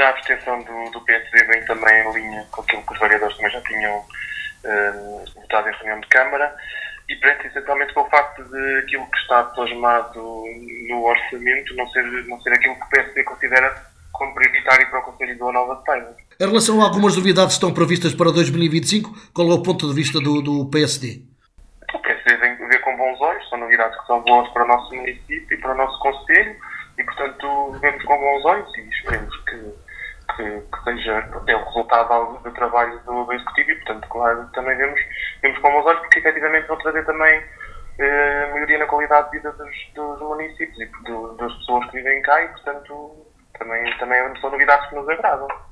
a abstenção do PSD vem também em linha com aquilo que os vereadores também já tinham votado em reunião de Câmara, e prende essencialmente com o facto de aquilo que está plasmado no orçamento não ser aquilo que o PSD considera como prioritário para o Conselho de Boa Nova de Paiva. Em relação a algumas novidades que estão previstas para 2025, qual é o ponto de vista do PSD? O PSD vem ver com bons olhos, são novidades que são boas para o nosso município e para o nosso Conselho, e portanto vemos com bons olhos e esperemos que seja o resultado do trabalho do Executivo, e portanto, claro, também vemos com bons olhos, porque efetivamente vão trazer também melhoria na qualidade de vida dos municípios e das pessoas que vivem cá, e portanto também são novidades que nos agradam.